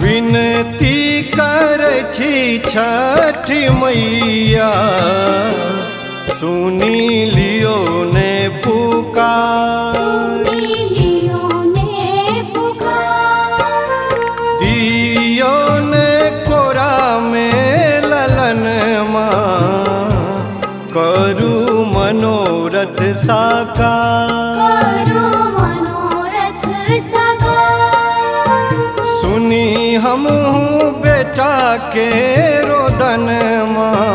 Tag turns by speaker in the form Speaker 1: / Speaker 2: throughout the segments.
Speaker 1: विनती करै छी छठी मैया, सुनी लियो ने पुकार। दियो ने कोरा में ललन माँ, करू मनोरथ साकार। सुनी हमहूँ बेटा के रोदन माँ,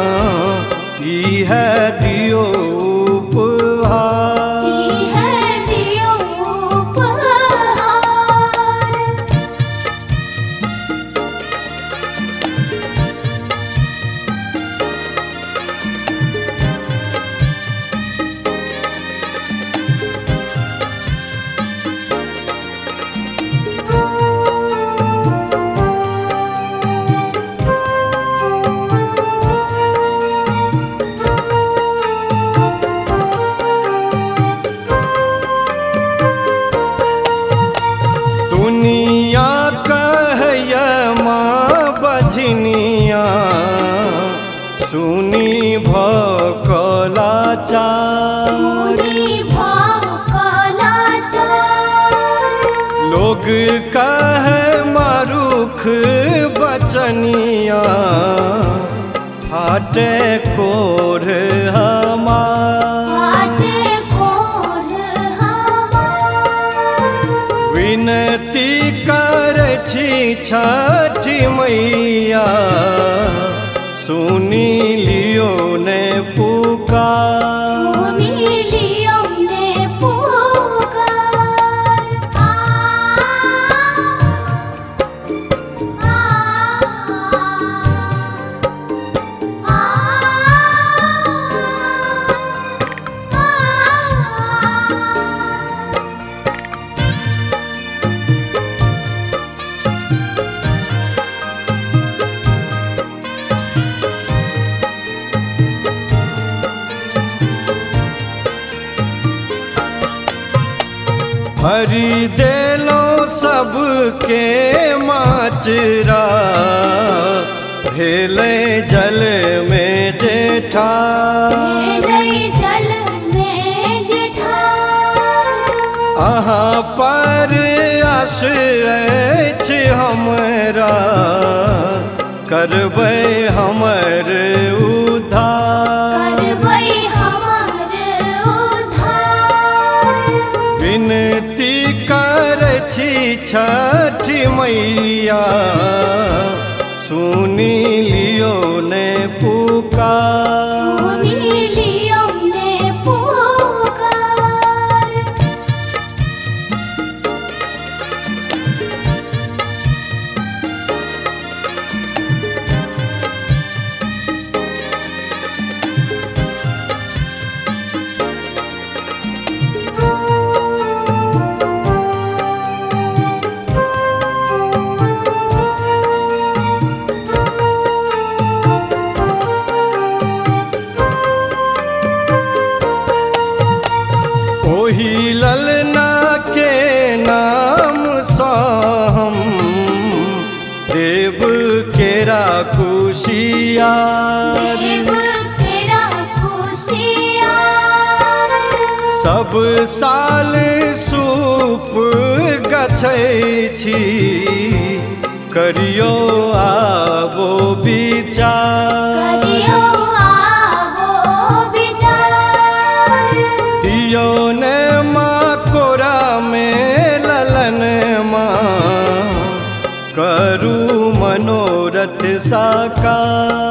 Speaker 1: ई है दियो उपहार। दुनिया कहय माँ बझनिया, सुनी भकला चार। लोग कह मारुख बचनिया, फाटे कोढ़ हमार। विनती करै छी छठी मैया, सुनी लियो ने पुकार। भरी देलो सबके माचरा, भेलै जल में जेठा। अहाँ पर आस अछि हमरा, करबै हमर उद्धार। विनती करै छी छठी मैया, सुनी लियो ने पुकार। ओही ललना के नाम सँ हम देव केरा कुशियार। सब साल सूप गछै छी, करियो आबो विचार। दियो ने माँ कोरा में ललन माँ, करू मनोरथ साकार।